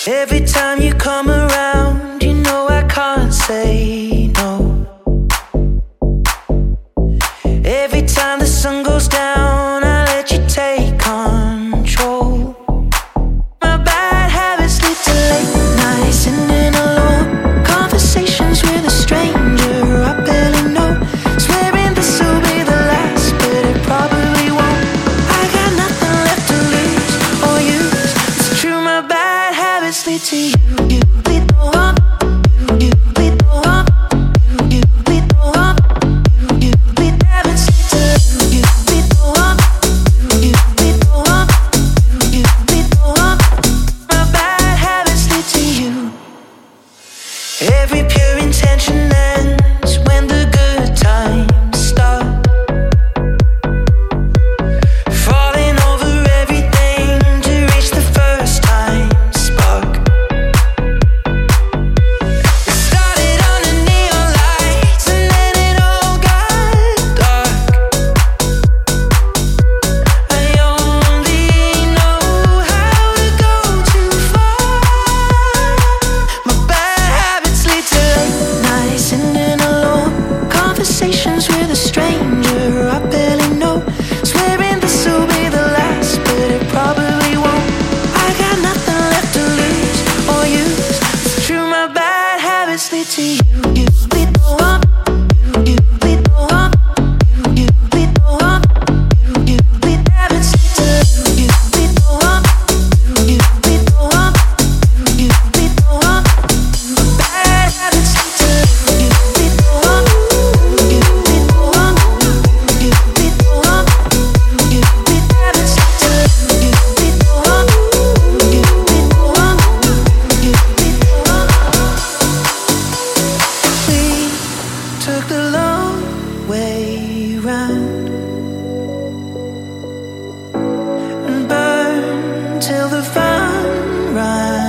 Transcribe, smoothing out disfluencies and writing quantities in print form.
Every time you come around, you know I can't say no. Every time the sun goes down, I let you take control. My bad habits lead to late nights, sitting alone, conversations with a stranger I barely know, swearing this will be the last, but it probably won't. I got nothing left to lose or use. It's true, my bad habits lead to you. Lead the one. You lead the one. You lead the one. You lead the habits lead to you. Lead the one. You lead the one. You lead the one. My bad habits lead to you. Every pure intention ends when the good times start. Falling over everything to reach the first time spark. It started under neon lights and then it all got dark. I only know how to go too far. My bad habits lead to late nights, sitting alone, conversations with a stranger I barely know, swearing this will be the last, but it probably won't. I got nothing left to lose or use. It's true, my bad habits lead to you. You lead the one. You lead the one. You lead the one. You lead the habits lead to you. Lead the one. You lead the one. You lead the one. My bad habits lead to you. Lead the one. You lead the one. You lead the one. You lead the habits lead to you. Lead the one. You lead the one. You lead the one. We took the long way round and burned till the fun ran